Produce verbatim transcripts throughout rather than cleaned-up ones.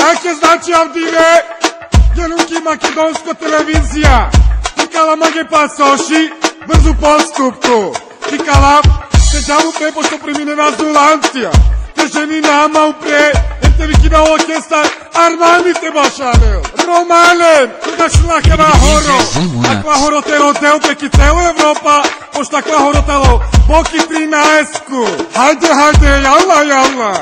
Herkes daci avdire Genunchi makedonsko televizija Tikala mange pasoši Brzu postupku Tikala Seđavu pre pošto primine nas dulancija Te ženi nama upre Ente vikina orkestar Armani te bašavil Romalen Kuda šlaka na horo Takva horote rodeo preki celo Evropa Pošto takva horotalo Boki trinaestku Hajde, hajde, jalla, jalla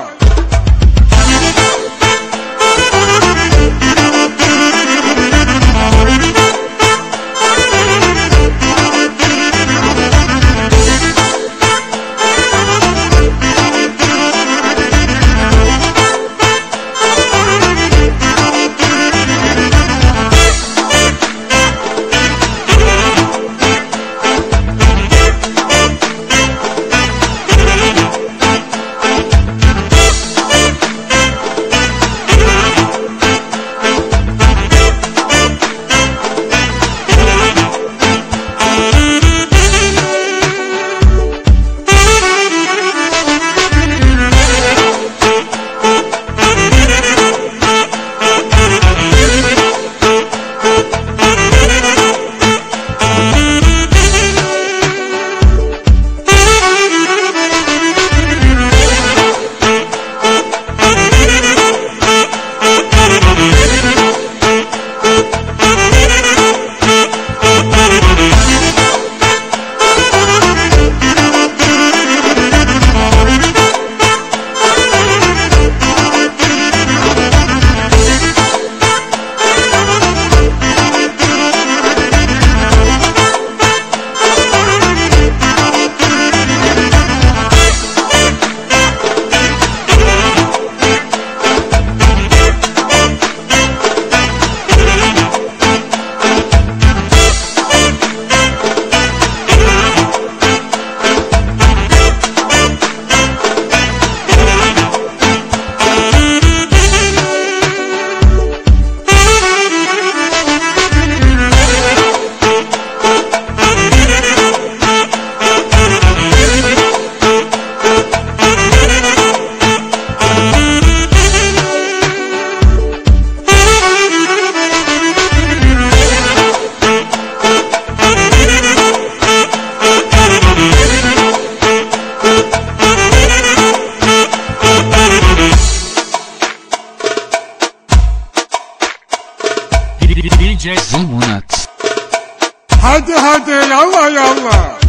D J Zumunat. Hadi hadi yalla yalla